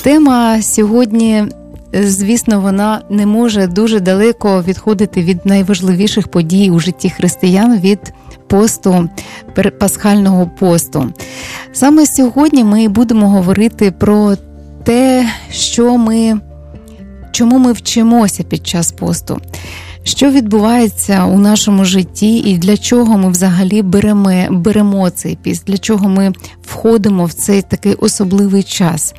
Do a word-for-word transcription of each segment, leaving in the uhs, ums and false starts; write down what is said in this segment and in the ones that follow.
Тема сьогодні, звісно, вона не може дуже далеко відходити від найважливіших подій у житті християн, від посту, пасхального посту. Саме сьогодні ми будемо говорити про те, що ми, чому ми вчимося під час посту. Що відбувається у нашому житті і для чого ми взагалі беремо, беремо цей піст, для чого ми входимо в цей такий особливий час.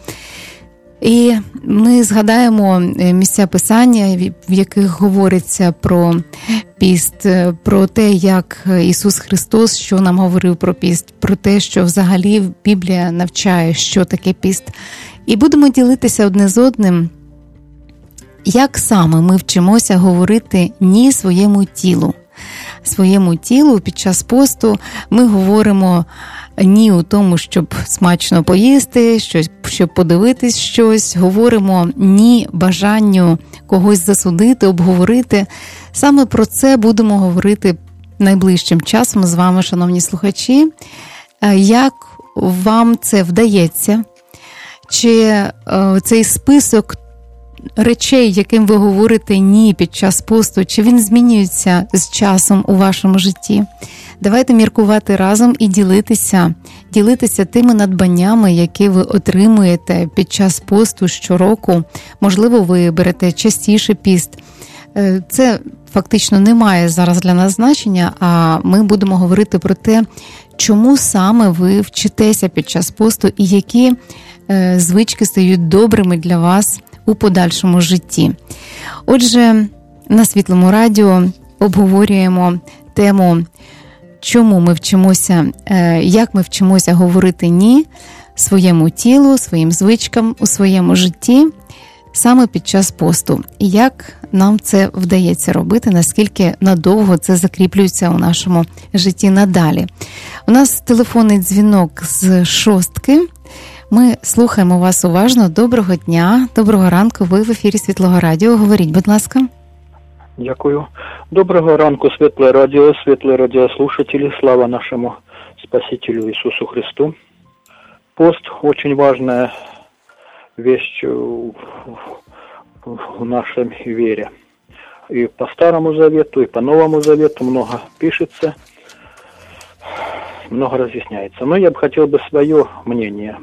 І ми згадаємо місця Писання, в яких говориться про піст, про те, як Ісус Христос, що нам говорив про піст, про те, що взагалі Біблія навчає, що таке піст. І будемо ділитися одне з одним, як саме ми вчимося говорити «ні» своєму тілу. Своєму тілу під час посту ми говоримо «ні» у тому, щоб смачно поїсти, щось, щоб подивитись щось, говоримо «ні» бажанню когось засудити, обговорити. Саме про це будемо говорити найближчим часом з вами, шановні слухачі. Як вам це вдається? Чи цей список речей, яким ви говорите «ні» під час посту, чи він змінюється з часом у вашому житті? Давайте міркувати разом і ділитися, ділитися тими надбаннями, які ви отримуєте під час посту щороку. Можливо, ви берете частіше піст. Це фактично не має зараз для нас значення, а ми будемо говорити про те, чому саме ви вчитеся під час посту і які звички стають добрими для вас у подальшому житті. Отже, на Світлому радіо обговорюємо тему, чому ми вчимося, як ми вчимося говорити «ні» своєму тілу, своїм звичкам у своєму житті саме під час посту. І як нам це вдається робити, наскільки надовго це закріплюється у нашому житті надалі. У нас телефонний дзвінок з Шостки. Ми слухаємо вас уважно. Доброго дня, доброго ранку. Ви в ефірі Світлого радіо. Говоріть, будь ласка. Дякую. Доброго ранку, Світле радіо, світлі радіослушателі. Слава нашему Спасителю Иисусу Христу. Пост очень важная вещь в нашей вере. И по Старому Завету, и по Новому Завету много пишется, много разъясняется. Но я бы хотел бы свое мнение.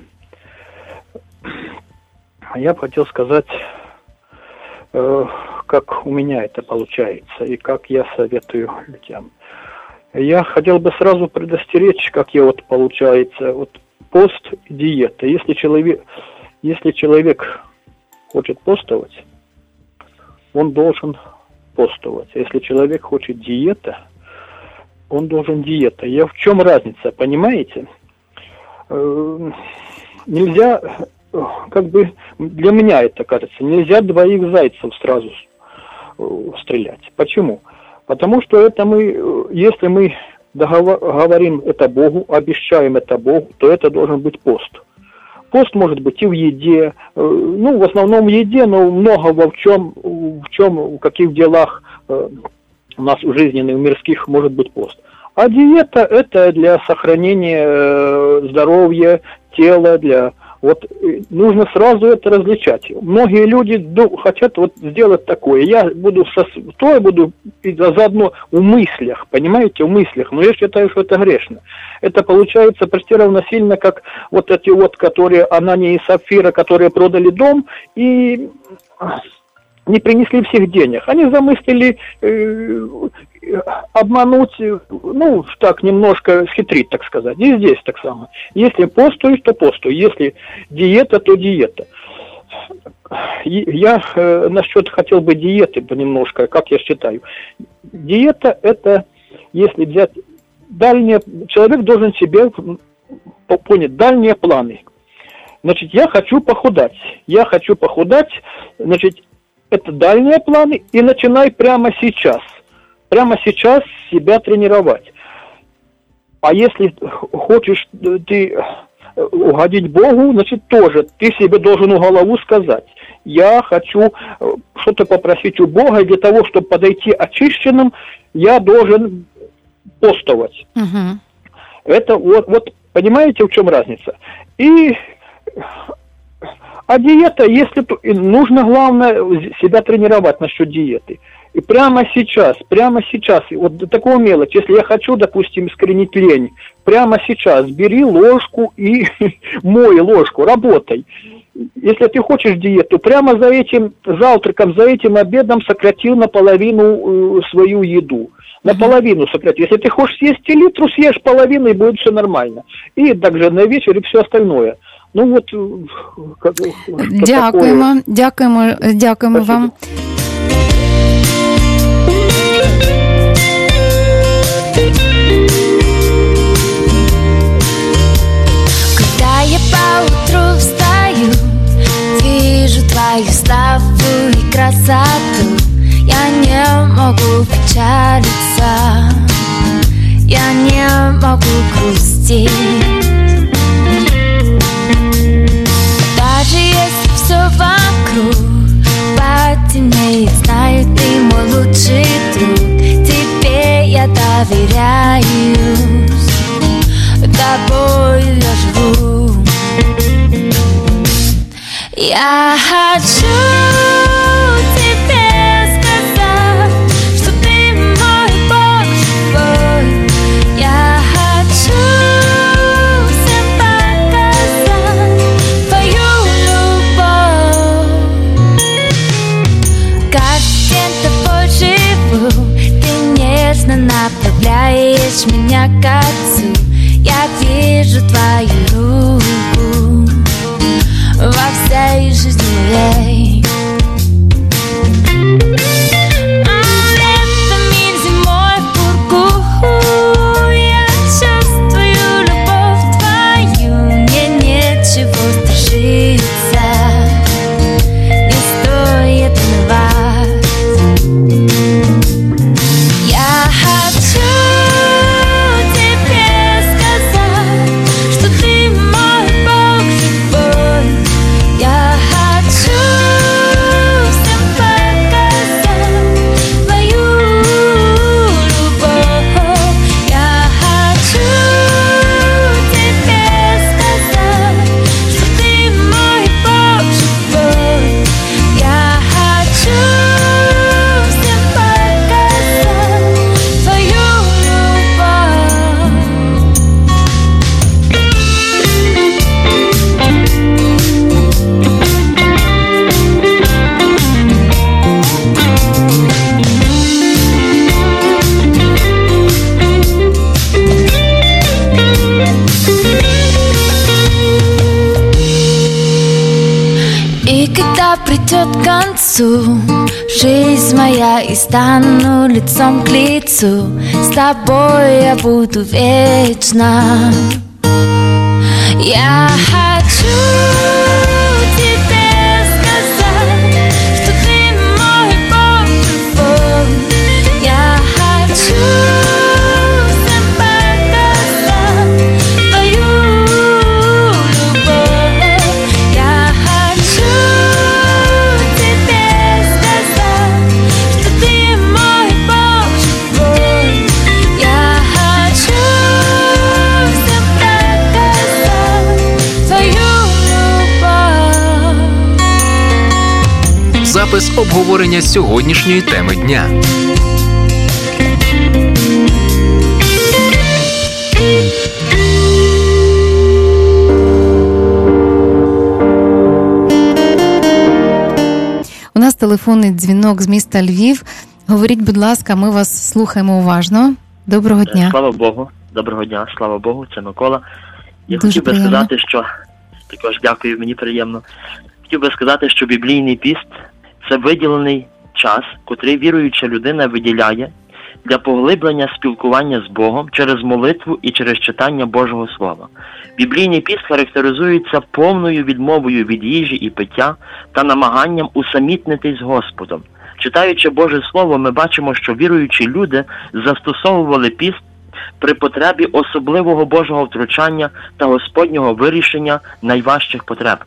Я бы хотел сказать, э, как у меня это получается и как я советую людям. Я хотел бы сразу предостеречь, как я вот получается, вот пост и диета. Если человек, если человек хочет постовать, он должен постовать. Если человек хочет диета, он должен диета. Я в чем разница, понимаете? Э, нельзя, как бы, для меня это кажется, нельзя двоих зайцев сразу стрелять. Почему? Потому что это мы, если мы говорим это Богу, обещаем это Богу, то это должен быть пост. Пост может быть и в еде, ну, в основном в еде, но много во в чем, в чем, в каких делах у нас жизненных, мирских может быть пост. А диета – это для сохранения здоровья, тела, для... Вот нужно сразу это различать. Многие люди хотят вот сделать такое. Я буду со... то я буду заодно в мыслях, понимаете, в мыслях. Но я считаю, что это грешно. Это получается почти равносильно, как вот эти вот, которые Анания и Сапфира, которые продали дом и не принесли всех денег. Они замыслили э, обмануть, ну, так, немножко схитрить, так сказать. И здесь так само. Если постуешь, то постуй. Если диета, то диета. Я э, насчет хотел бы диеты немножко, как я считаю. Диета – это, если взять дальние... Человек должен себе понять дальние планы. Значит, я хочу похудать. Я хочу похудать, значит, это дальние планы, и начинай прямо сейчас. Прямо сейчас себя тренировать. А если хочешь ты угодить Богу, значит, тоже ты себе должен в голову сказать: я хочу что-то попросить у Бога, и для того, чтобы подойти очищенным, я должен постовать. Угу. Это вот, вот, понимаете, в чем разница? И А диета, если нужно, главное, себя тренировать насчет диеты. И прямо сейчас, прямо сейчас, вот до такого мелочи, если я хочу, допустим, искоренить лень, прямо сейчас бери ложку и мой ложку, работай. Если ты хочешь диету, прямо за этим завтраком, за этим обедом сократил наполовину свою еду. Наполовину сократил. Если ты хочешь съесть литру, съешь половину, и будет все нормально. И также на вечер, и все остальное. Ну вот, как, дякуємо, такое. дякуємо, дякуємо Спасибо. вам. Когда я поутру встаю, вижу твою славу и красоту, я не могу печалиться, я не могу грустить. Даже если все вокруг потемнеет, знаю, ты мой лучший друг. Тебе я доверяюсь, тобой я живу. Я хочу тебе сказать, что ты мой Бог живой. Я хочу всем показать твою любовь. Каждый день тобой живу, ты нежно направляешь меня к Отцу. Я вижу твою руку во всей жизни моей. В этом мире зимой в пургу я чувствую любовь твою. Мне нечего страшиться, не стоит унывать. Я хочу тебе сказать, что ты мой Бог живой. Я хочу всем показать твою любовь. Я хочу тебе сказать, что ты мой Бог живой. Я хочу всем показать твою любовь. И когда придет к концу жизнь моя, и стану лицом к лицу, с тобой я буду вечно. Я хочу тебе сказать, что ты мой Бог живой. Я хочу всем показать твою любовь. Я хочу тебе сказать, что ты мой Бог живой. Я хочу всем показать твою любовь. Запис обговорення сьогоднішньої теми дня. У нас телефонний дзвінок з міста Львів. Говоріть, будь ласка, ми вас слухаємо уважно. Доброго дня. Слава Богу. Доброго дня, слава Богу, це Микола. Я Дуже хотів би приємно. сказати, що також дякую, мені приємно. Хотів би сказати, що біблійний піст – це виділений час, котрий віруюча людина виділяє для поглиблення спілкування з Богом через молитву і через читання Божого Слова. Біблійний піст характеризується повною відмовою від їжі і пиття та намаганням усамітнитись з Господом. Читаючи Боже Слово, ми бачимо, що віруючі люди застосовували піст при потребі особливого Божого втручання та Господнього вирішення найважчих потреб.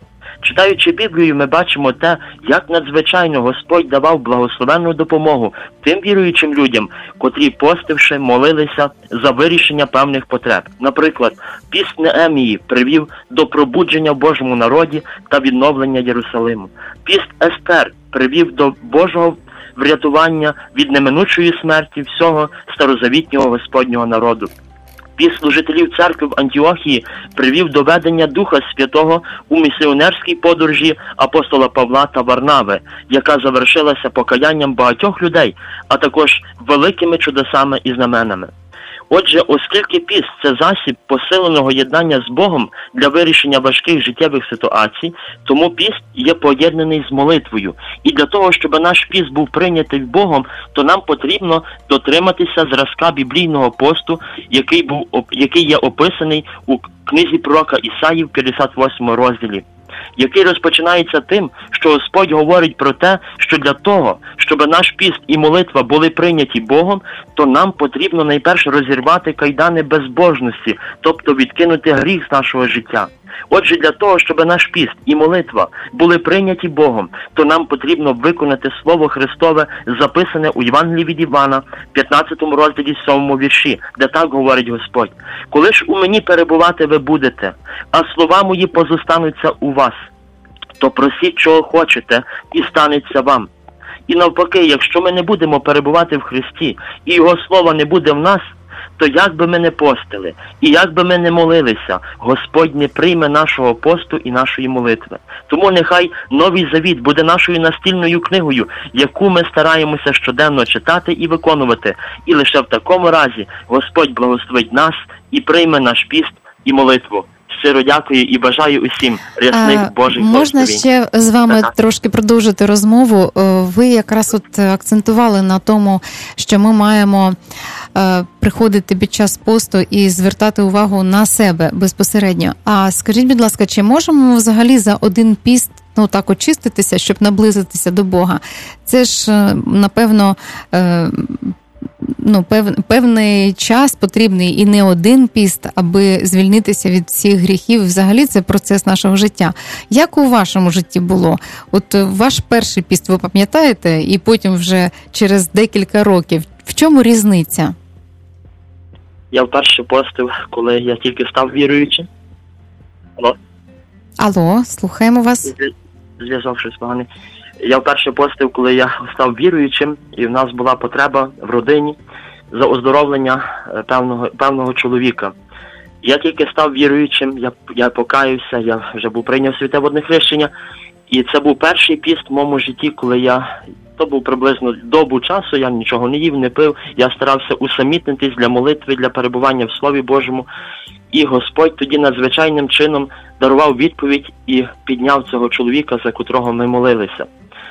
Читаючи Біблію, ми бачимо те, як надзвичайно Господь давав благословенну допомогу тим віруючим людям, котрі, постивши, молилися за вирішення певних потреб. Наприклад, піст Неемії привів до пробудження в Божому народі та відновлення Єрусалиму. Піст Естер привів до Божого врятування від неминучої смерті всього старозавітнього Господнього народу. Піст служителів церкви в Антіохії привів до ведення Духа Святого у місіонерській подорожі апостола Павла та Варнави, яка завершилася покаянням багатьох людей, а також великими чудесами і знаменами. Отже, оскільки піст – це засіб посиленого єднання з Богом для вирішення важких життєвих ситуацій, тому піст є поєднаний з молитвою. І для того, щоб наш піст був прийнятий Богом, то нам потрібно дотриматися зразка біблійного посту, який, був, який є описаний у книзі пророка Ісаї в п'ятдесят восьмому розділі, який розпочинається тим, що Господь говорить про те, що для того, щоб наш піст і молитва були прийняті Богом, то нам потрібно найперше розірвати кайдани безбожності, тобто відкинути гріх з нашого життя. Отже, для того, щоб наш піст і молитва були прийняті Богом, то нам потрібно виконати Слово Христове, записане у Євангелії від Івана, п'ятнадцятому розділі, сьомому вірші, де так говорить Господь: «Коли ж у мені перебувати ви будете, а слова мої позостануться у вас, то просіть, чого хочете, і станеться вам». І навпаки, якщо ми не будемо перебувати в Христі, і Його Слова не буде в нас, то як би ми не постили, і як би ми не молилися, Господь не прийме нашого посту і нашої молитви. Тому нехай Новий Завіт буде нашою настільною книгою, яку ми стараємося щоденно читати і виконувати. І лише в такому разі Господь благословить нас і прийме наш піст і молитву. Щиро дякую і бажаю усім рясних Божих благословень. Можна ще з вами так. трошки продовжити розмову? Ви якраз от акцентували на тому, що ми маємо приходити під час посту і звертати увагу на себе безпосередньо. А скажіть, будь ласка, чи можемо ми взагалі за один піст ну так очиститися, щоб наблизитися до Бога? Це ж, напевно, ну, пев, певний час потрібний і не один піст, аби звільнитися від всіх гріхів. Взагалі це процес нашого життя. Як у вашому житті було? От ваш перший піст, ви пам'ятаєте? І потім вже через декілька років. В чому різниця? Я вперше постив, коли я тільки став віруючим. Алло? Алло, слухаємо вас. Зв'язок щось поганий. Я вперше постив, коли я став віруючим, і в нас була потреба в родині за оздоровлення певного, певного чоловіка. Я тільки став віруючим, я, я покаявся, я вже був прийняв святе водне хрещення, і це був перший піст в моєму житті, коли я, то був приблизно добу часу, я нічого не їв, не пив, я старався усамітнитись для молитви, для перебування в Слові Божому. І Господь тоді надзвичайним чином дарував відповідь і підняв цього чоловіка, за котрого ми молилися.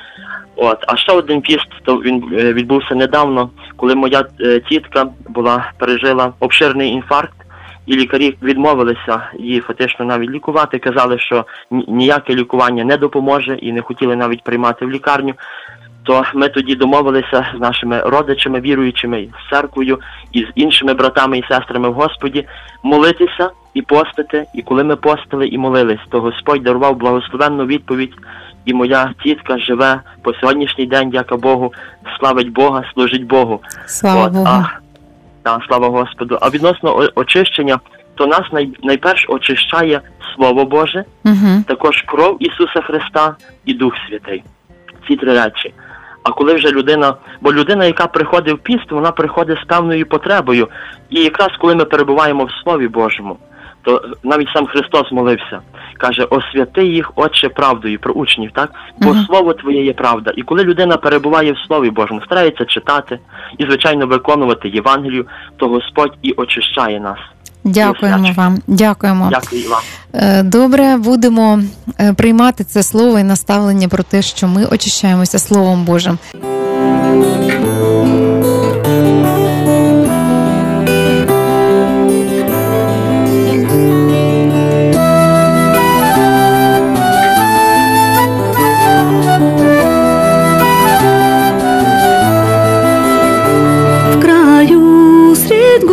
От. А ще один піст, то він відбувся недавно, коли моя тітка була, пережила обширний інфаркт, і лікарі відмовилися її фактично навіть лікувати, казали, що ніяке лікування не допоможе і не хотіли навіть приймати в лікарню. То ми тоді домовилися з нашими родичами, віруючими, з церквою і з іншими братами і сестрами в Господі молитися і постити. І коли ми постили і молились, то Господь дарував благословенну відповідь. І моя тітка живе по сьогоднішній день, дяка Богу, славить Бога, служить Богу. Слава От, Богу. А, та, слава Господу. А відносно очищення, то нас най, найперше очищає Слово Боже, угу. також кров Ісуса Христа і Дух Святий. Ці три речі. А коли вже людина, бо людина, яка приходить в піст, вона приходить з певною потребою. І якраз коли ми перебуваємо в Слові Божому, то навіть сам Христос молився. Каже, освяти їх, Отче, правдою, про учнів, так? Бо uh-huh. Слово Твоє є правда. І коли людина перебуває в Слові Божому, старається читати і, звичайно, виконувати Євангелію, то Господь і очищає нас. Дякуємо вам. Дякуємо. Дякую вам. Добре, будемо приймати це слово і наставлення про те, що ми очищаємося Словом Божим.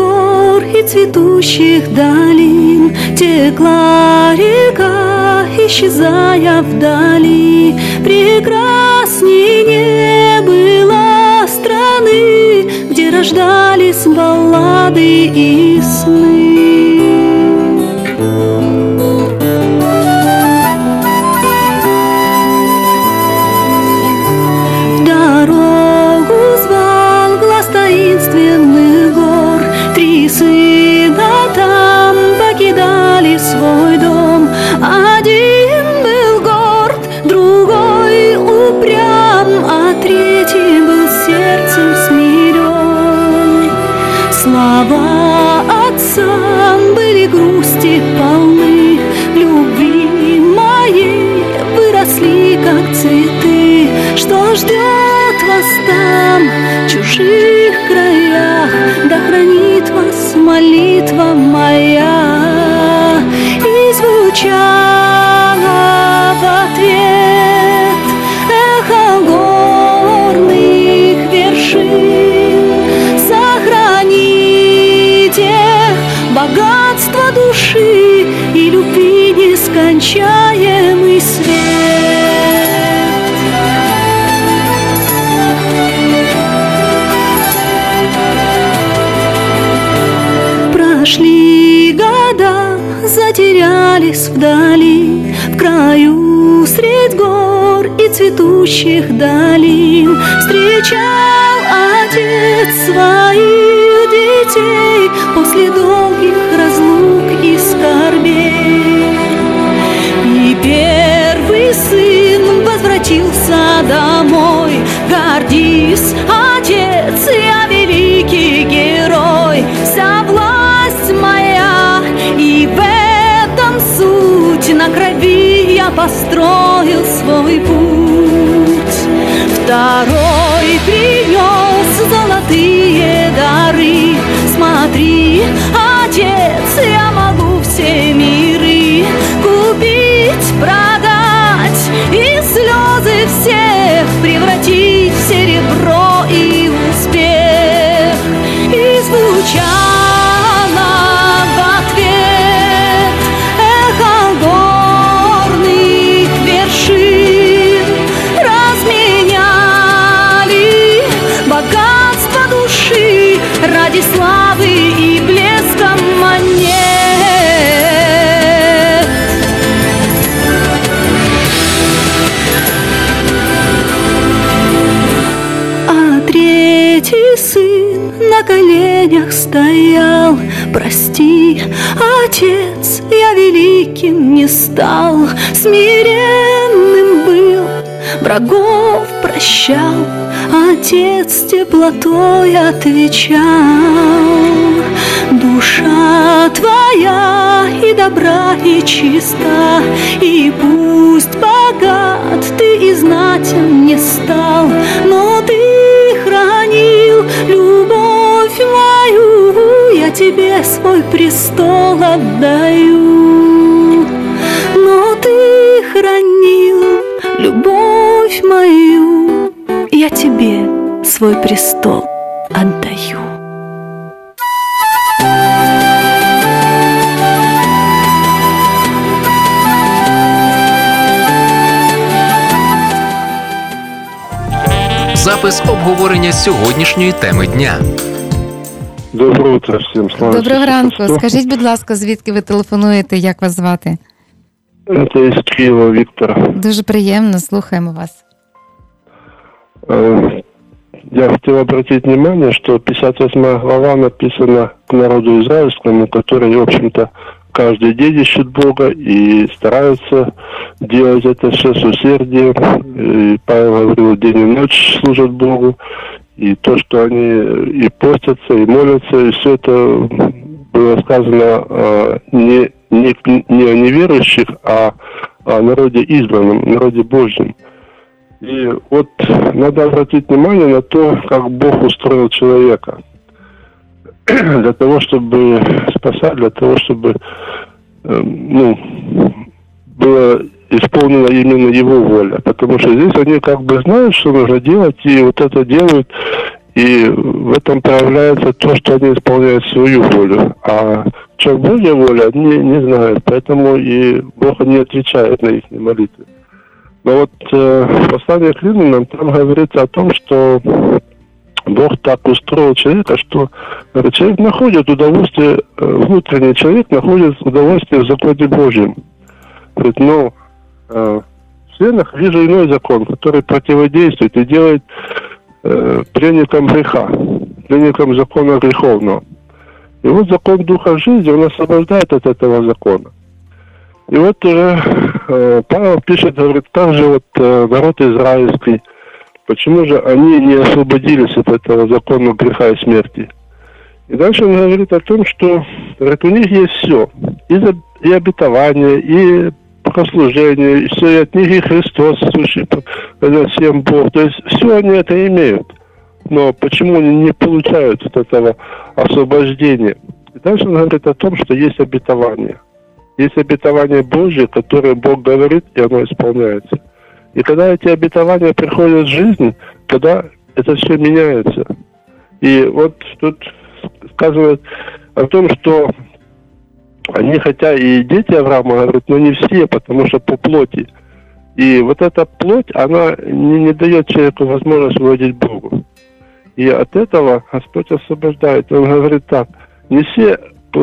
Цветущих долин текла река, исчезая вдали. Прекрасней не было страны, где рождались баллады и сны. В дорогу звал глаз таинственных гор. Три сына там покидали свой дом. Один был горд, другой упрям, а третий был сердцем смирен. Слова отца были грусти полны, любви моей выросли, как цветы. Что ждет вас там, в чужих краях? Да хранит вас молитва моя. И звучало в ответ эхо горных вершин. Сохраните богатство души и любви нескончаемый свет. Прошли года, затерялись вдали, в краю средь гор и цветущих долин. Встречал отец своих детей после долгих разлук и скорбей. И первый сын возвратился домой. Гордись, отец, я великий герой. Вся власть моя, и в этом суть. На крови я построил свой путь. Второй принес золотые дары. Смотри, отец, я могу все миры купить, продать и слезы всех превратить в серебро и успех. И звучало в ответ эхо горных вершин. Разменяли богатство души ради славы и блеска монет. А третий сын на коленях стоял. Прости, отец, я великим не стал. Смиренным был, врагов прощал. Отец теплотой отвечал: душа твоя и добра, и чиста, и пусть богат ты и знатен не стал, но ты хранил любовь мою, я тебе свой престол отдаю. Но ты хранил любовь мою, я тебе свой престол отдаю. Запис обговорення сьогоднішньої теми дня. Доброго утра всім. Слава Доброго ранку. Христу. Скажіть, будь ласка, звідки ви телефонуєте, як вас звати? Это из Киева Виктор. Дуже приємно, слухаємо вас. Э, Я хотел обратить внимание, что пятьдесят восьмая глава написана к народу израильскому, который, в общем-то, каждый день ищет Бога и стараются делать это все с усердием. И Павел говорил, день и ночь служат Богу. И то, что они и постятся, и молятся, и все это было сказано э, не, не, не о неверующих, а о народе избранном, народе Божьем. И вот надо обратить внимание на то, как Бог устроил человека. Для того, чтобы спасать, для того, чтобы э, ну, было исполнена именно его воля. Потому что здесь они как бы знают, что нужно делать, и вот это делают. И в этом проявляется то, что они исполняют свою волю. А чем Божья воля, не, не знают. Поэтому и Бог не отвечает на их молитвы. Но вот э, в послании к Римлянам там говорится о том, что Бог так устроил человека, что говорит, человек находит удовольствие, внутренний человек находит удовольствие в законе Божьем. Говорит, но э, в членах вижу иной закон, который противодействует и делает э, пленником греха, пленником закона греховного. И вот закон Духа жизни, он освобождает от этого закона. И вот уже э, Павел пишет, говорит, как же вот э, народ израильский, почему же они не освободились от этого закона греха и смерти? И дальше он говорит о том, что, говорит, у них есть все. И, за, и обетование, и богослужение, и все, и от них и Христос, сущий всем Бог. То есть все они это имеют. Но почему они не получают вот этого освобождения? И дальше он говорит о том, что есть обетование. Есть обетование Божье, которое Бог говорит, и оно исполняется. И когда эти обетования приходят в жизнь, тогда это все меняется. И вот тут сказано о том, что они, хотя и дети Авраама, говорят, но не все, потому что по плоти. И вот эта плоть, она не, не дает человеку возможность угодить Богу. И от этого Господь освобождает. Он говорит так, не все,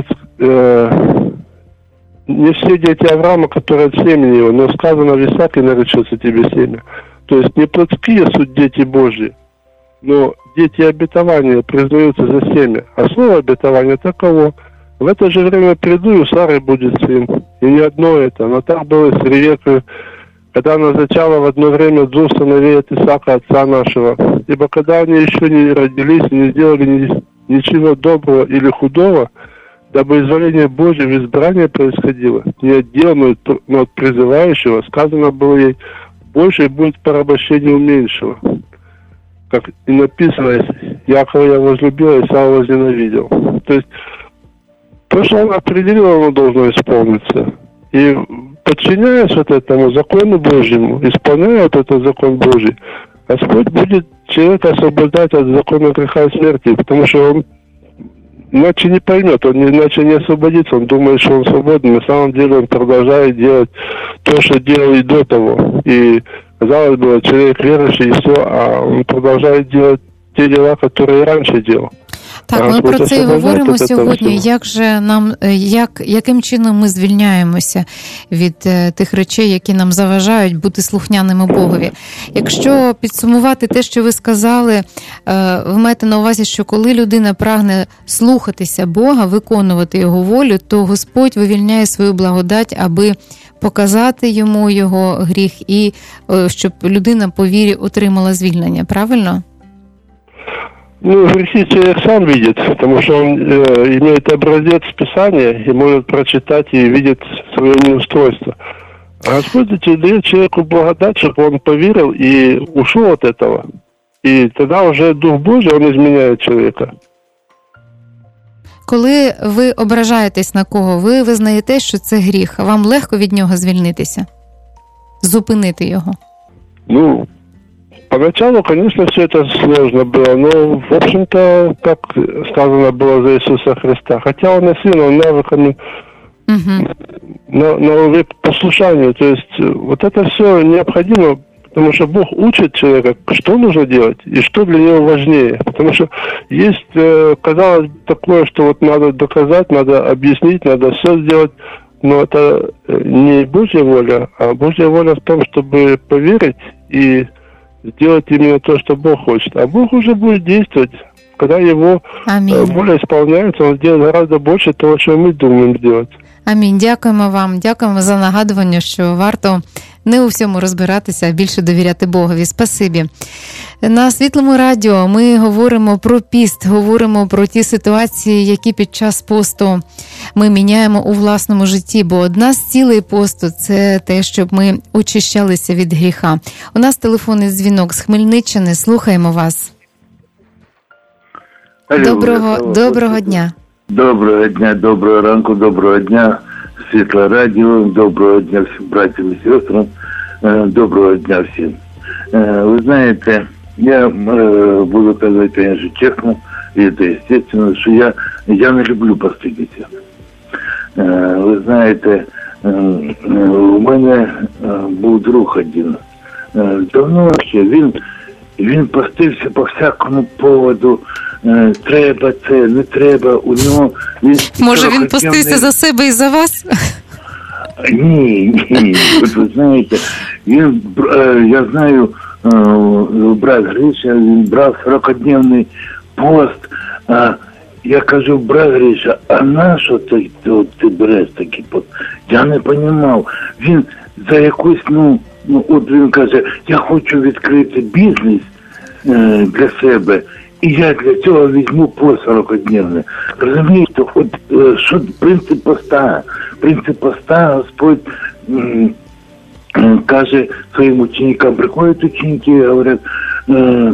э, не все дети Авраама, которые от семени его, но сказано, в Исааке наречется тебе семя. То есть не плотские суть дети Божьи, но дети обетования признаются за семя. А слово обетования таково. В это же время приду, и у Сары будет сын. И не одно это, но так было с Ревекой, когда она зачала в одно время двух сыновей от Исаака, отца нашего. Ибо когда они еще не родились и не сделали ни, ничего доброго или худого, дабы изволение Божье в избрании происходило, не от дел, но от призывающего, сказано было ей, больше будет порабощение у меньшего. Как и написано, Якова я возлюбил, Исава возненавидел. То есть то, что он определил, оно должно исполниться. И подчиняясь вот этому закону Божьему, исполняя вот этот закон Божий, Господь будет человека освобождать от закона греха и смерти, потому что он иначе не поймет, он иначе не освободится, он думает, что он свободен, на самом деле он продолжает делать то, что делал и до того. И, казалось бы, человек верующий и все, а он продолжает делать те дела, которые и раньше делал. Так, ми про це і говоримо сьогодні. Як же нам, як, яким чином ми звільняємося від е, тих речей, які нам заважають бути слухняними Богові? Якщо підсумувати те, що ви сказали, е, ви маєте на увазі, що коли людина прагне слухатися Бога, виконувати Його волю, то Господь вивільняє свою благодать, аби показати йому його гріх і е, щоб людина по вірі отримала звільнення. Правильно? Ну, грехи человек сам видит, потому что он э, имеет образец Писания и может прочитать и видит свое неустройство. А Господь дает человеку благодать, чтобы он поверил и ушел от этого. И тогда уже Дух Божий, он изменяет человека. Коли ви ображаєтесь на кого, ви визнаєте, що це гріх, вам легко від нього звільнитися? Зупинити його? Ну, поначалу, конечно, все это сложно было, но, в общем-то, как сказано было за Иисуса Христа, хотя он и сын, он навыками uh-huh. на, на послушанию, то есть вот это все необходимо, потому что Бог учит человека, что нужно делать и что для него важнее, потому что есть, казалось, такое, что вот надо доказать, надо объяснить, надо все сделать, но это не Божья воля, а Божья воля в том, чтобы поверить и сделать именно то, что Бог хочет. А Бог уже будет действовать. Когда Его Аминь. Воля исполняется, Он сделает гораздо больше того, что мы думаем сделать. Амінь. Дякуємо вам. Дякуємо за нагадування, що варто не у всьому розбиратися, а більше довіряти Богові. Спасибі. На Світлому радіо ми говоримо про піст, говоримо про ті ситуації, які під час посту ми міняємо у власному житті, бо одна з цілей посту – це те, щоб ми очищалися від гріха. У нас телефонний дзвінок з Хмельниччини. Слухаємо вас. Алло, доброго, доброго дня. Доброго дня, доброго ранку, доброго дня, Світле радіо, доброго дня всім братям і сестрам, доброго дня всім. Вы знаете, я буду сказать, конечно, честно, и это естественно, что я, я не люблю постыдиться. Ви знаєте, у мене був друг один. Давно ще він, він постився по всякому поводу. Треба це, не треба, у нього... Він Може він постився за себе і за вас? Ні, ні, от ви знаєте, він, я знаю, брат Гриша, він брав сорокадневний пост. Я кажу, брат Гриша, а на що ти, ти, ти береш такий пост? Я не розумів. Він за якусь, ну, ну, от він каже, я хочу відкрити бізнес е, для себе, і я для цього візьму пост сорокадневний. Розумієте, от е, що принцип поста? Принцип поста, Господь м, м, каже своїм ученикам, приходять ученики і говорять, е,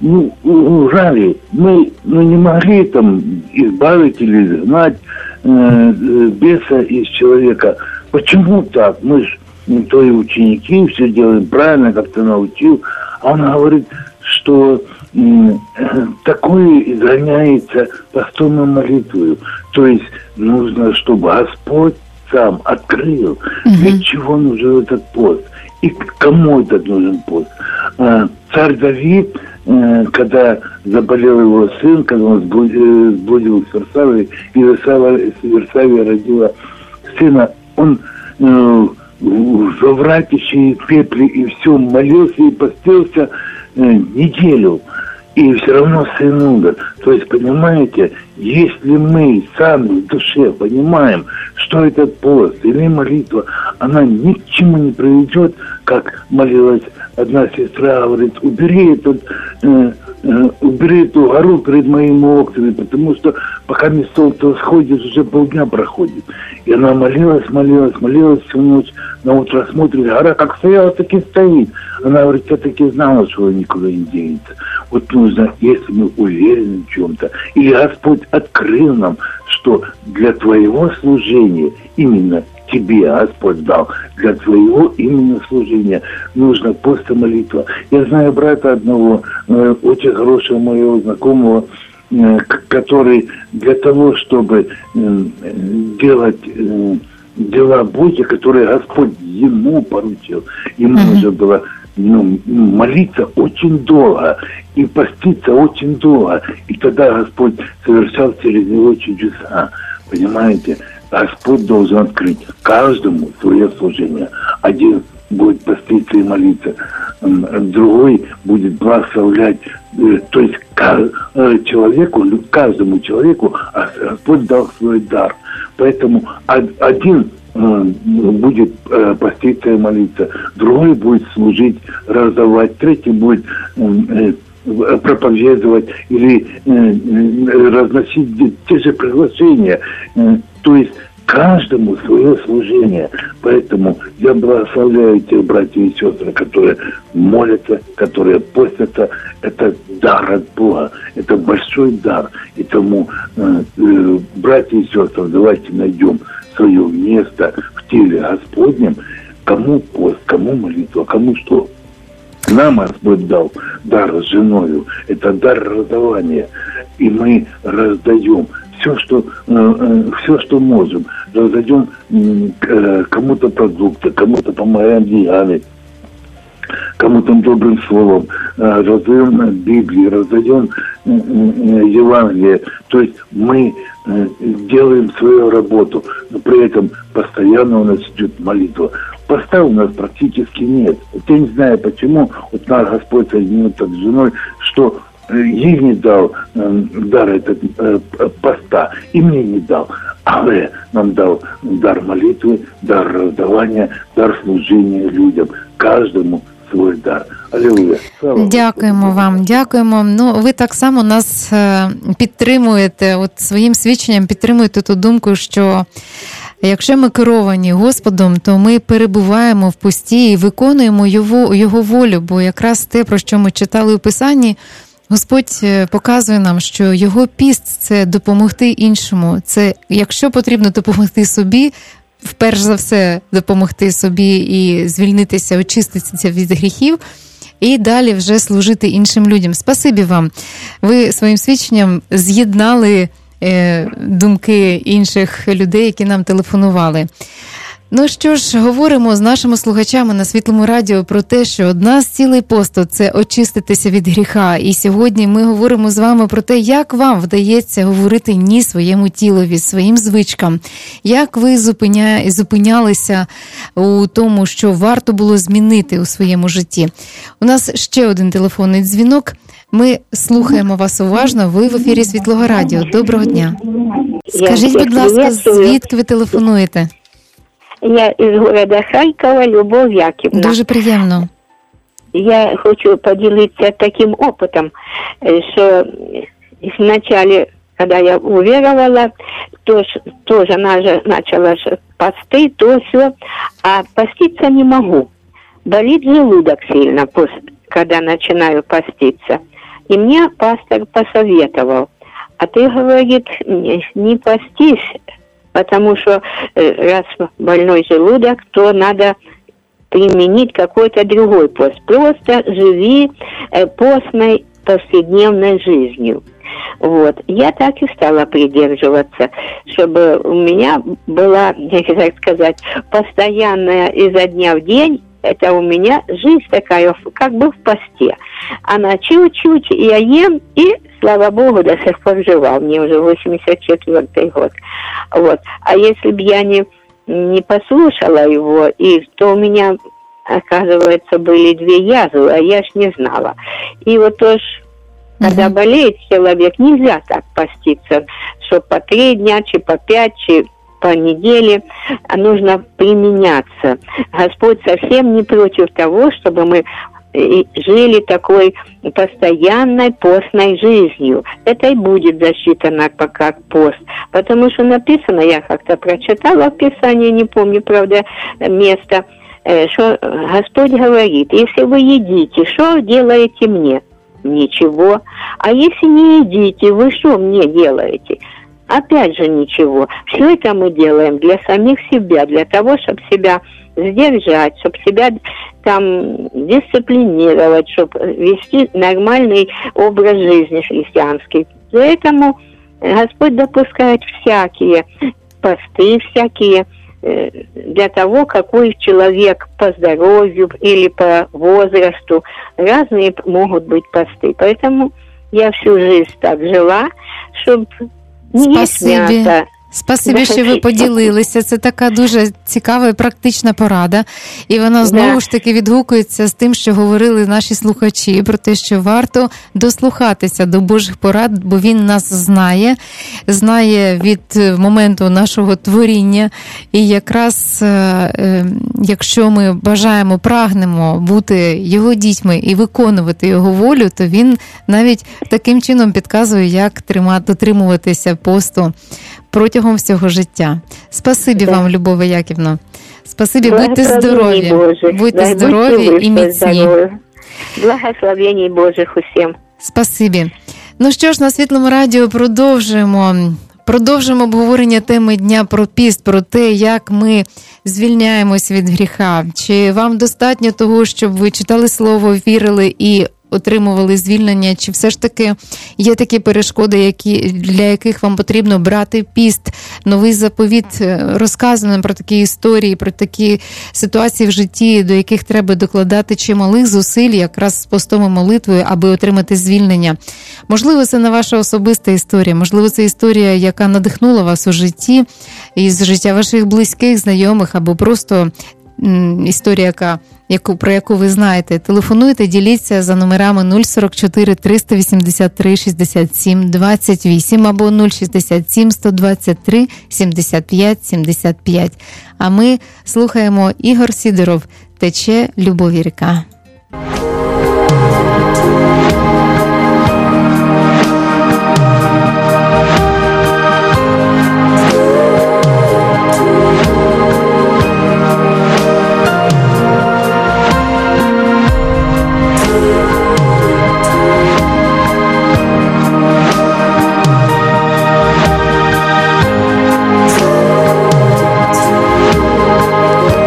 ну, жаль, мы ну, не могли там избавить или изгнать э, беса из человека. Почему так? Мы же ну, твои ученики, все делаем правильно, как ты научил. А он говорит, что э, такое изгоняется постом и молитвою. То есть нужно, чтобы Господь сам открыл, для mm-hmm. чего нужен этот пост. И кому этот нужен пост. Э, царь Давид, когда заболел его сын, когда он сблудил с Версавией, и Версавия родила сына, он э, во вратище и пепле и все молился и постился э, неделю, и все равно сын умер. То есть, понимаете, если мы сами в душе понимаем, что этот пост или молитва, она ни к чему не приведет, как молилась одна сестра, говорит, убери этот, э, э, убери эту гору перед моими окнами, потому что пока мне солнце восходит, уже полдня проходит. И она молилась, молилась, молилась всю ночь, на утро смотрит, гора как стояла, так и стоит. Она говорит, я таки знала, что она никуда не денется. Вот нужно, если мы уверены в чем-то, или Господь открыл нам, что для твоего служения именно тебе Господь дал, для твоего именно служения нужно пост и молитва. Я знаю брата одного, э, очень хорошего моего знакомого, э, который для того, чтобы э, делать э, дела Божьи, которые Господь ему поручил, ему mm-hmm. нужно было ну, молиться очень долго и поститься очень долго. И тогда Господь совершал через него чудеса. Понимаете? Господь должен открыть каждому свое служение. Один будет поститься и молиться, другой будет благословлять. То есть человеку, каждому человеку Господь дал свой дар. Поэтому один будет поститься и молиться, другой будет служить, раздавать, третий будет проповедовать или разносить те же приглашения. То есть каждому свое служение. Поэтому я благословляю тех братьев и сестры, которые молятся, которые постятся. Это дар от Бога. Это большой дар. И тому, э, э, братья и сестры, давайте найдем свое место в теле Господнем. Кому пост, кому молитва, кому что. Нам Господь дал дар с женою. Это дар раздавания. И мы раздаем все, что, э, все, что можем. Раздаем э, кому-то продукты, кому-то помогаем деньгами, кому-то добрым словом. Э, раздаем Библию, раздаем э, э, Евангелие. То есть мы э, делаем свою работу, но при этом постоянно у нас идет молитва. Поста у нас практически нет. Вот я не знаю почему. Вот наш Господь соединил так с женой, что ей не дал э, дар этот э, поста, и мне не дал. Але нам дал дар молитвы, дар раздавания, дар служения людям. Каждому свой дар. Аллилуйя. Дякуємо вам, дякуємо. Ну, ви так само нас підтримуєте, от своїм свідченням підтримуєте ту думку, що якщо ми керовані Господом, то ми перебуваємо в пості і виконуємо його, його волю, бо якраз те, про що ми читали у Писанні, Господь показує нам, що його піст – це допомогти іншому. Це, якщо потрібно допомогти собі, вперше за все допомогти собі і звільнитися, очиститися від гріхів, і далі вже служити іншим людям. Спасибі вам. Ви своїм свідченням з'єднали е, думки інших людей, які нам телефонували. Ну що ж, говоримо з нашими слухачами на Світлому радіо про те, що одна з цілей посту – це очиститися від гріха. І сьогодні ми говоримо з вами про те, як вам вдається говорити «ні» своєму тілові, своїм звичкам. Як ви зупиня... зупинялися у тому, що варто було змінити у своєму житті. У нас ще один телефонний дзвінок. Ми слухаємо вас уважно. Ви в ефірі Світлого радіо. Доброго дня. Скажіть, будь ласка, звідки ви телефонуєте? Я из города Харькова, Любовь Яківна. Дуже приємно. Я хочу поделиться таким опытом, что вначале, когда я уверовала, то, тоже начала посты, то все, а поститься не могу. Болит желудок сильно, когда начинаю поститься. И мне пастор посоветовал, а ты, говорит, не постись, потому что раз больной желудок, то надо применить какой-то другой пост. Просто живи постной повседневной жизнью. Вот. Я так и стала придерживаться, чтобы у меня была, как сказать, постоянная изо дня в день, это у меня жизнь такая, как бы в посте. Она чуть-чуть я ем, и, слава Богу, до сих пор жива. Мне уже восемьдесят четвёртый год. Вот. А если бы я не, не послушала его, и, то у меня, оказывается, были две язвы, а я ж не знала. И вот тоже, когда mm-hmm. болеет человек, нельзя так поститься, что по три дня, чи по пять, чи по неделе, нужно применяться. Господь совсем не против того, чтобы мы жили такой постоянной постной жизнью. Это и будет засчитано как пост. Потому что написано, я как-то прочитала в Писании, не помню, правда, место, что Господь говорит, если вы едите, что делаете мне? Ничего. А если не едите, вы что мне делаете? Опять же ничего. Все это мы делаем для самих себя, для того, чтобы себя сдержать, чтобы себя там дисциплинировать, чтобы вести нормальный образ жизни христианский. Поэтому Господь допускает всякие посты, всякие э, для того, какой человек по здоровью или по возрасту. Разные могут быть посты. Поэтому я всю жизнь так жила, чтобы Спасибі. Спасибі, що ви поділилися. Це така дуже цікава і практична порада. І вона знову ж таки відгукується з тим, що говорили наші слухачі, про те, що варто дослухатися до Божих порад, бо Він нас знає, знає від моменту нашого творіння. І якраз, якщо ми бажаємо, прагнемо бути Його дітьми і виконувати Його волю, то Він навіть таким чином підказує, як тримати, дотримуватися посту протягом всього життя. Спасибі да. вам, Любов Яківна. Спасибі, будьте здорові. Боже. Будьте Дай здорові будьте і міцні. Здорові. Благословень Божих усім. Спасибі. Ну що ж, на Світлому радіо продовжуємо. Продовжуємо обговорення теми Дня про піст, про те, як ми звільняємось від гріха. Чи вам достатньо того, щоб ви читали Слово, вірили і отримували звільнення, чи все ж таки є такі перешкоди, які, для яких вам потрібно брати піст? Новий заповіт розказує про такі історії, про такі ситуації в житті, до яких треба докладати чималих зусиль, якраз з постом і молитвою, аби отримати звільнення. Можливо, це не ваша особиста історія, можливо, це історія, яка надихнула вас у житті, із життя ваших близьких, знайомих, або просто історія, яка, яку, про яку ви знаєте. Телефонуйте, діліться за номерами нуль сорок чотири триста вісімдесят три шістдесят сім двадцять вісім або нуль шістдесят сім сто двадцять три сімдесят п'ять сімдесят п'ять. А ми слухаємо Ігор Сидоров «Тече любові ріка».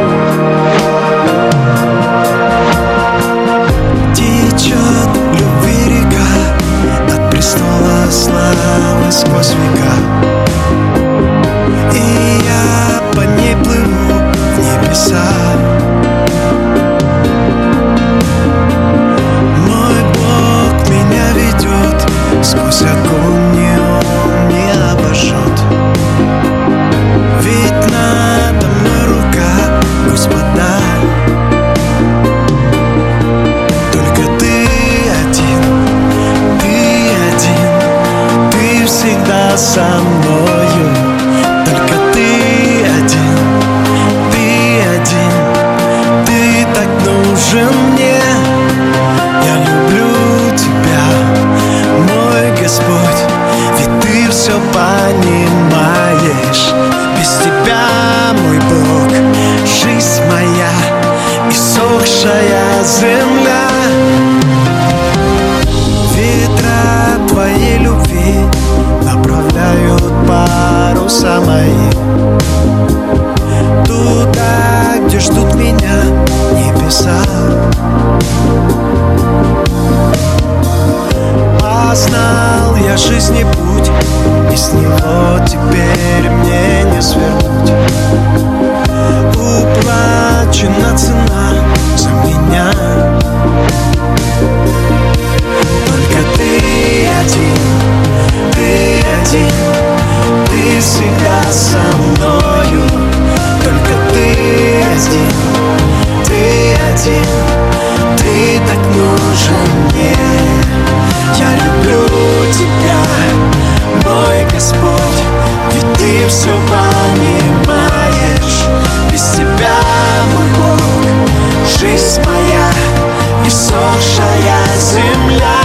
Течет любви нужен мне. Я люблю тебя, мой Господь, ведь ты все понимаешь. Без тебя, мой Бог, жизнь моя иссохшая земля. Ветра твоей любви направляют паруса мои туда, где ждут меня небеса. Познал я жизни путь, и с него теперь мне не свернуть. Уплачена цена за меня. Только ты один, ты один, ты всегда со мною. Только ты один, ты один, ты так нужен мне. Я люблю тебя, мой Господь, ведь ты все понимаешь. Без тебя, мой Бог, жизнь моя иссохшая земля.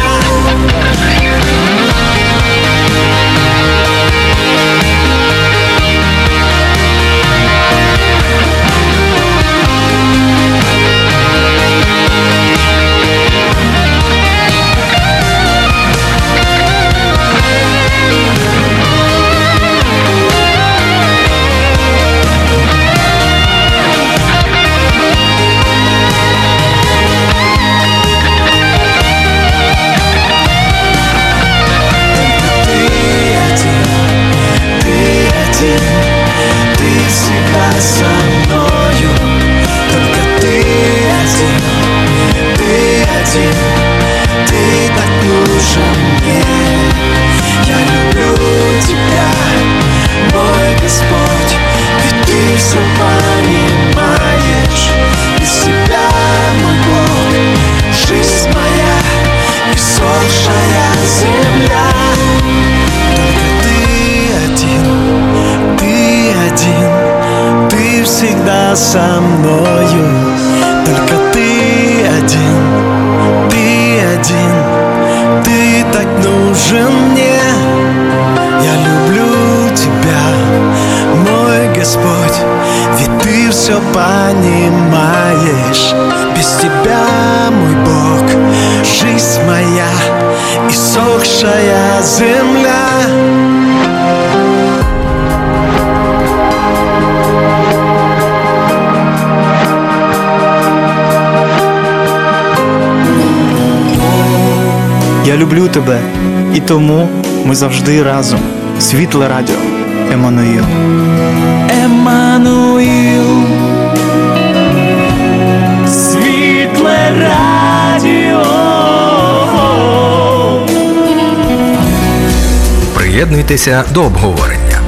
Со мною, только ты один, ты один, ты так нужен мне. Я люблю тебя, мой Господь, ведь ты все понимаешь. Без тебя, мой Бог, жизнь моя иссохшая земля. Я люблю тебе, і тому ми завжди разом. Світле радіо. Еммануїл. Еммануїл. Світле радіо. Приєднуйтеся до обговорення.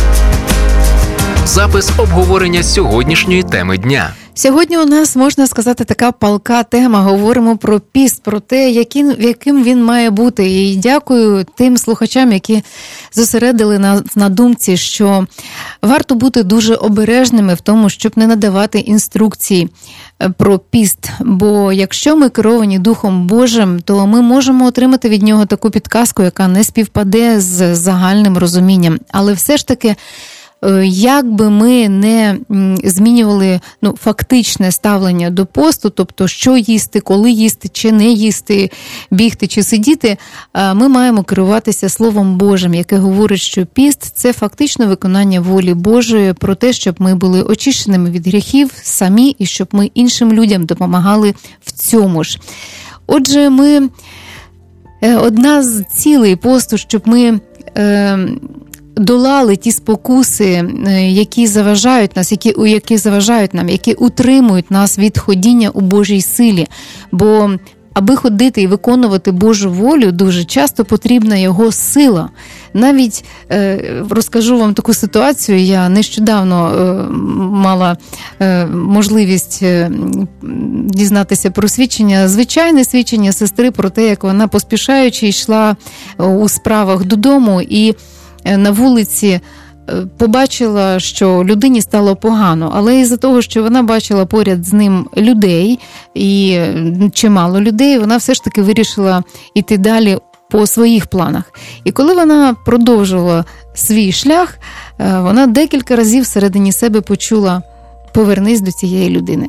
Запис обговорення сьогоднішньої теми дня. Сьогодні у нас, можна сказати, така палка тема. Говоримо про піст, про те, яким, яким він має бути. І дякую тим слухачам, які зосередили на, на думці, що варто бути дуже обережними в тому, щоб не надавати інструкції про піст. Бо якщо ми керовані Духом Божим, то ми можемо отримати від нього таку підказку, яка не співпаде з загальним розумінням. Але все ж таки, як би ми не змінювали ну, фактичне ставлення до посту, тобто що їсти, коли їсти, чи не їсти, бігти чи сидіти, ми маємо керуватися Словом Божим, яке говорить, що піст – це фактично виконання волі Божої про те, щоб ми були очищеними від гріхів самі і щоб ми іншим людям допомагали в цьому ж. Отже, ми одна з цілей посту, щоб ми долали ті спокуси, які заважають нас, які, які заважають нам, які утримують нас від ходіння у Божій силі. Бо аби ходити і виконувати Божу волю, дуже часто потрібна Його сила. Навіть е, розкажу вам таку ситуацію. Я нещодавно е, мала е, можливість е, дізнатися про свідчення, звичайне свідчення сестри про те, як вона поспішаючи йшла у справах додому і на вулиці побачила, що людині стало погано, але із-за того, що вона бачила поряд з ним людей і чимало людей, вона все ж таки вирішила йти далі по своїх планах. І коли вона продовжувала свій шлях, вона декілька разів всередині себе почула: повернись до цієї людини.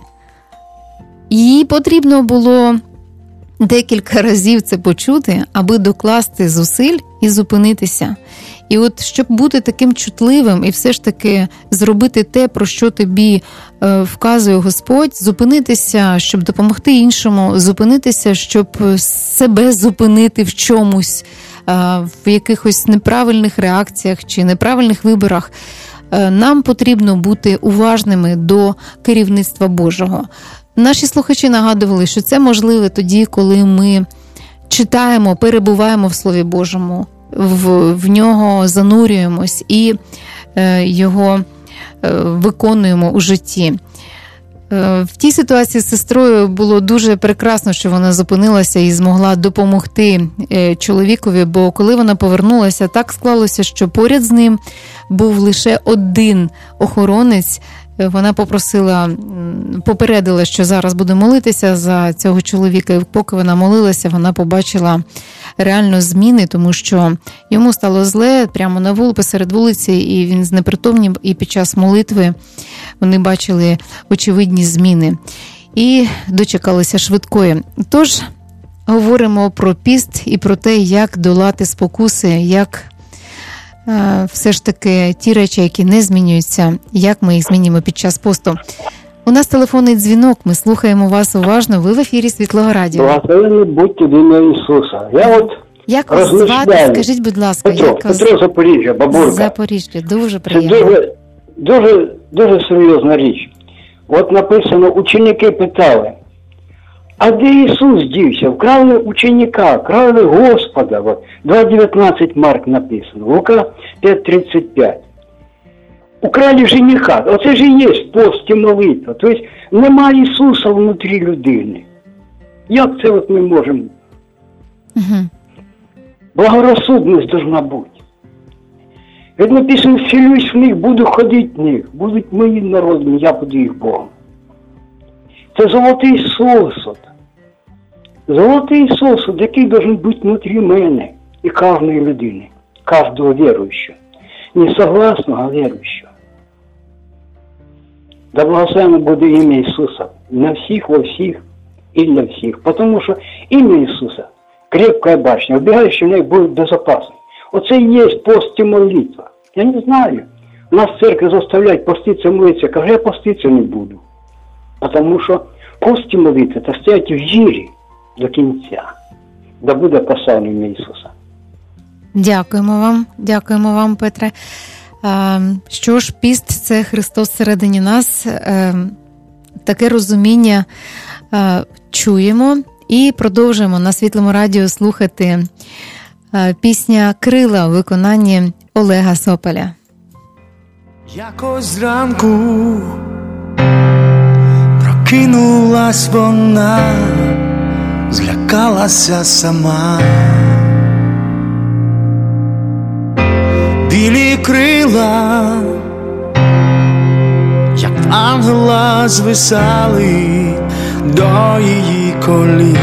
Їй потрібно було декілька разів це почути, аби докласти зусиль і зупинитися. І от щоб бути таким чутливим і все ж таки зробити те, про що тобі е, вказує Господь, зупинитися, щоб допомогти іншому, зупинитися, щоб себе зупинити в чомусь, е, в якихось неправильних реакціях чи неправильних виборах, е, нам потрібно бути уважними до керівництва Божого. Наші слухачі нагадували, що це можливо тоді, коли ми читаємо, перебуваємо в Слові Божому, в, в нього занурюємось і е, його е, виконуємо у житті. Е, в тій ситуації з сестрою було дуже прекрасно, що вона зупинилася і змогла допомогти е, чоловікові, бо коли вона повернулася, так склалося, що поряд з ним був лише один охоронець. Вона попросила, попередила, що зараз буде молитися за цього чоловіка. І поки вона молилася, вона побачила реально зміни, тому що йому стало зле прямо на вулиці, посеред вулиці, і він знепритомнів, і під час молитви вони бачили очевидні зміни. І дочекалися швидкої. Тож, говоримо про піст і про те, як долати спокуси, як все ж таки ті речі, які не змінюються, як ми їх змінюємо під час посту. У нас телефонний дзвінок, ми слухаємо вас уважно. Ви в ефірі Світлого Радіо. Благословенні будьте в ім'я Ісуса. Я от Як вас звати? Скажіть, будь ласка. Петро, як вас... Петро Запоріжжя, Бабурка. Запоріжжя, дуже приємно. Це дуже, дуже, дуже серйозна річ. От написано, ученики питали, а де Ісус дівся? Вкрали ученика, крали Господа. От, два дев'ятнадцять Марк написано, Лука п'ять тридцять п'ять. Украли жениха. Оце ж і є пост і молитва. Тобто немає Ісуса внутрі людини. Як це от ми можемо? Угу. Благорозсудність должна бути. Ведь написано, вселюсь в них, буду ходити в них, будуть мої народами, я буду їх Богом. Це золотий сосуд. Золотий сосуд, який должен бути внутрі мене і кожної людини, кожного віруючого. Не согласного, а віруючого. Да благословенно буде ім'я Ісуса на всіх, во всіх і для всіх. Тому що ім'я Ісуса крепкая башня, убегаючи в неї буде безпечно. Оце і є пост і молитва. Я не знаю. Нас в церкві заставляють поститися, молитися. Каже, я поститися не буду. Тому що пост і молитва – це стоять в вірі до кінця. Да буде пославлено ім'я Ісуса. Дякуємо вам, дякуємо вам, Петре. Що ж, піст – це Христос всередині нас. Таке розуміння чуємо і продовжуємо на Світлому радіо слухати пісня «Крила» у виконанні Олега Сополя. Якось зранку прокинулась вона, злякалася сама. Білі крила, як ангела, звисали до її колін.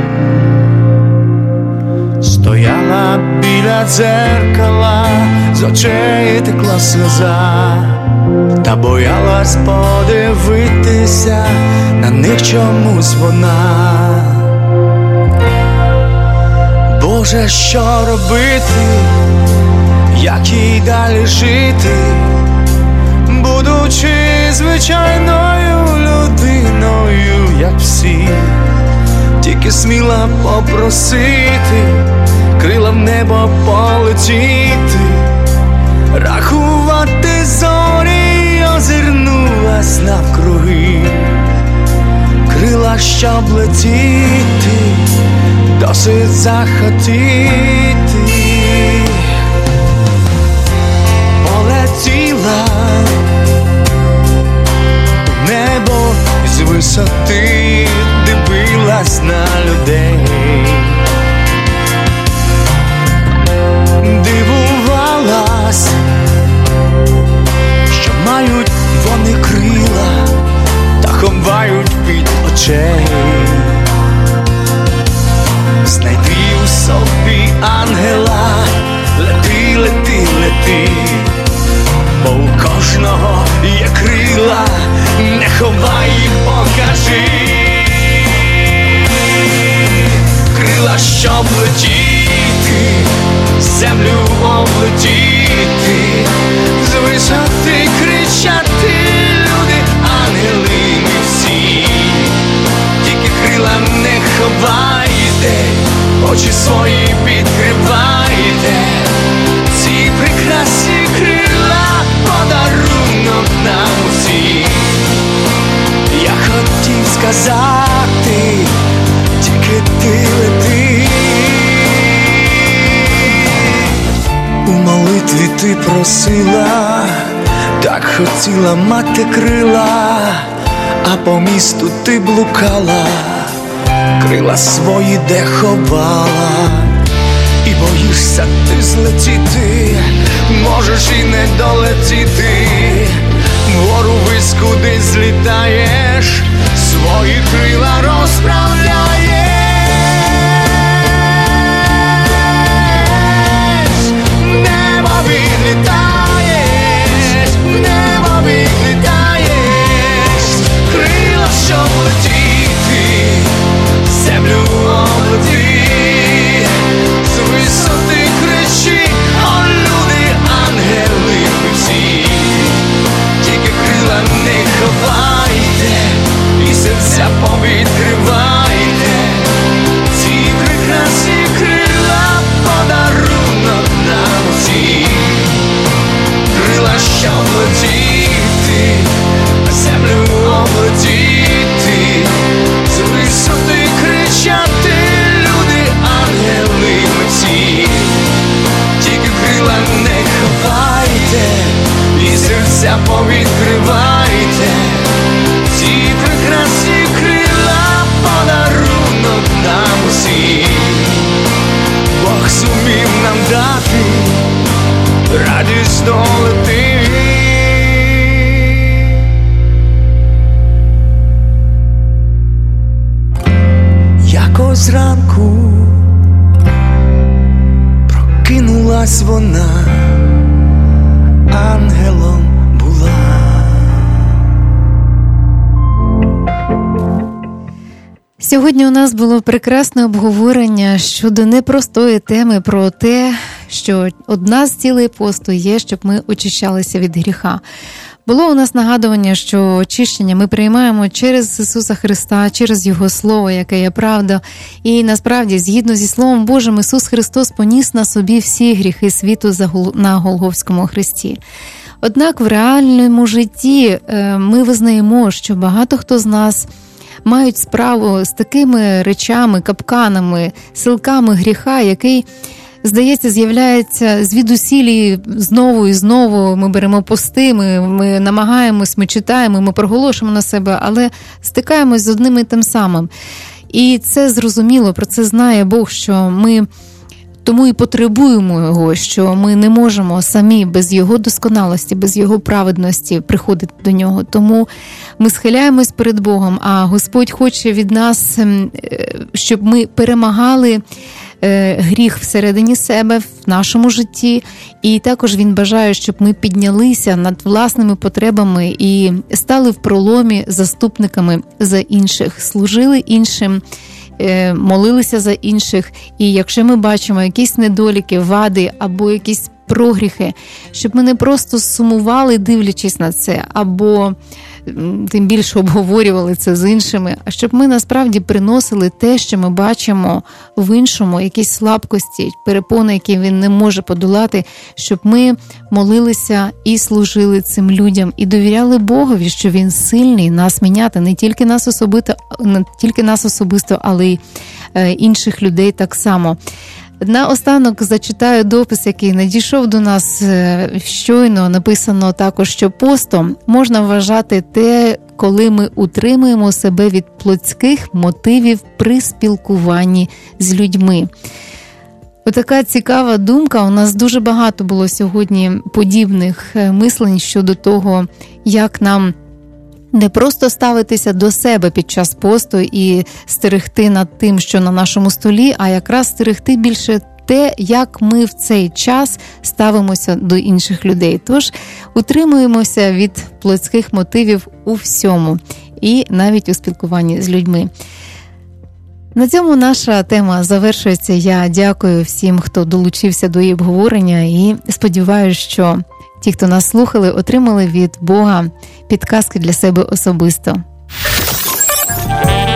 Стояла біля дзеркала, з очей текла сльоза, та боялась подивитися на них чомусь вона. Боже, що робити, як їй далі жити, будучи звичайною людиною, як всі, тільки сміла попросити крила в небо полетіти, рахувати зорі, озирнулась навкруги. Крила, щоб летіти, досить захотіти. Полетіла в небо і з висоти дивилась на людей. Дивувалась, ховайте, очі свої підкривайте, ці прекрасні крила подарунок нам усім. Я хотів сказати, тільки ти лети. У молитві ти просила, так хотіла мати крила, а по місту ти блукала, крила свої де ховала. І боїшся ти злетіти, можеш і не долетіти, вгору вись куди злітаєш, свої крила розправляєш. В небо відлітаєш, в небо відлітаєш, крила, щоб летіти, землю облети, з висоти кричи, о люди, ангели ви всі, тільки крила не ховайте, і серця повідкривайте, ці прекрасні крила подарунок нам усім, крила, щоб летіти, землю облетіти, з висоти кричати, люди, ангели ми всі, тільки крила не ховайте, і серця повідкривайте, ці прекрасні крила подарунок нам усім. Бог зумів нам дати радість долети. Якось зранку прокинулась вона, ангелом була. Сьогодні у нас було прекрасне обговорення щодо непростої теми про те, що одна з цілей посту є, щоб ми очищалися від гріха. Було у нас нагадування, що очищення ми приймаємо через Ісуса Христа, через Його Слово, яке є правда. І насправді, згідно зі Словом Божим, Ісус Христос поніс на собі всі гріхи світу на Голгофському хресті. Однак в реальному житті ми визнаємо, що багато хто з нас мають справу з такими речами, капканами, силками гріха, який, здається, з'являється звідусілі знову і знову. Ми беремо пости, ми, ми намагаємось, ми читаємо, ми проголошуємо на себе, але стикаємось з одним і тим самим. І це зрозуміло, про це знає Бог, що ми тому і потребуємо Його, що ми не можемо самі без Його досконалості, без Його праведності приходити до Нього. Тому ми схиляємось перед Богом, а Господь хоче від нас, щоб ми перемагали гріх всередині себе, в нашому житті. І також Він бажає, щоб ми піднялися над власними потребами і стали в проломі заступниками за інших, служили іншим, молилися за інших. І якщо ми бачимо якісь недоліки, вади або якісь прогріхи, щоб ми не просто сумували, дивлячись на це, або тим більше обговорювали це з іншими, а щоб ми насправді приносили те, що ми бачимо в іншому, якісь слабкості, перепони, які він не може подолати, щоб ми молилися і служили цим людям, і довіряли Богові, що Він сильний нас міняти, не тільки нас особисто, не тільки нас особисто, але й інших людей так само. Наостанок зачитаю допис, який надійшов до нас щойно. Написано також, що постом можна вважати те, коли ми утримуємо себе від плотських мотивів при спілкуванні з людьми. Отака цікава думка. У нас дуже багато було сьогодні подібних мислень щодо того, як нам не просто ставитися до себе під час посту і стерегти над тим, що на нашому столі, а якраз стерегти більше те, як ми в цей час ставимося до інших людей. Тож утримуємося від плотських мотивів у всьому, і навіть у спілкуванні з людьми. На цьому наша тема завершується. Я дякую всім, хто долучився до її обговорення, і сподіваюся, що ті, хто нас слухали, отримали від Бога підказки для себе особисто.